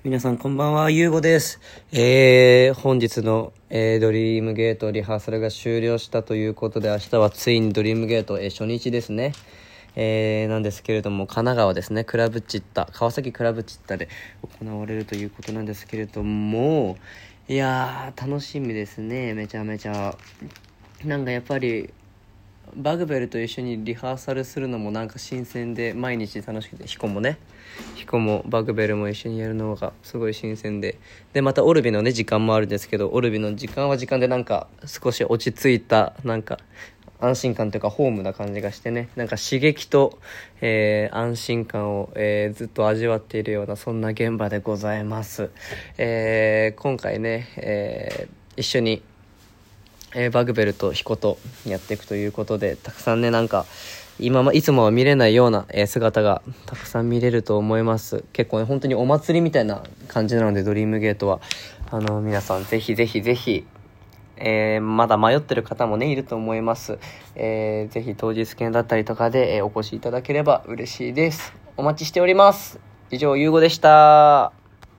皆さんこんばんは、ゆうごです。本日の、ドリームゲートリハーサルが終了したということで、明日はついにドリームゲート、初日ですね。なんですけれども、神奈川ですね、川崎クラブチッタで行われるということなんですけれども、いやー楽しみですね。めちゃめちゃなんかやっぱりバグベルと一緒にリハーサルするのもなんか新鮮で、毎日楽しくて、ヒコもバグベルも一緒にやるのがすごい新鮮で、またオルビのね時間もあるんですけど、オルビの時間は時間でなんか少し落ち着いた、なんか安心感というかホームな感じがしてね、なんか刺激と、安心感を、ずっと味わっているような、そんな現場でございます。今回ね、一緒にバグベルとヒコとやっていくということで、たくさんね、なんかいつもは見れないような姿がたくさん見れると思います。結構ね、本当にお祭りみたいな感じなので、ドリームゲートは皆さんぜひぜひぜひ、まだ迷ってる方もねいると思います。ぜひ当日券だったりとかで、お越しいただければ嬉しいです。お待ちしております。以上、ゆうごでした。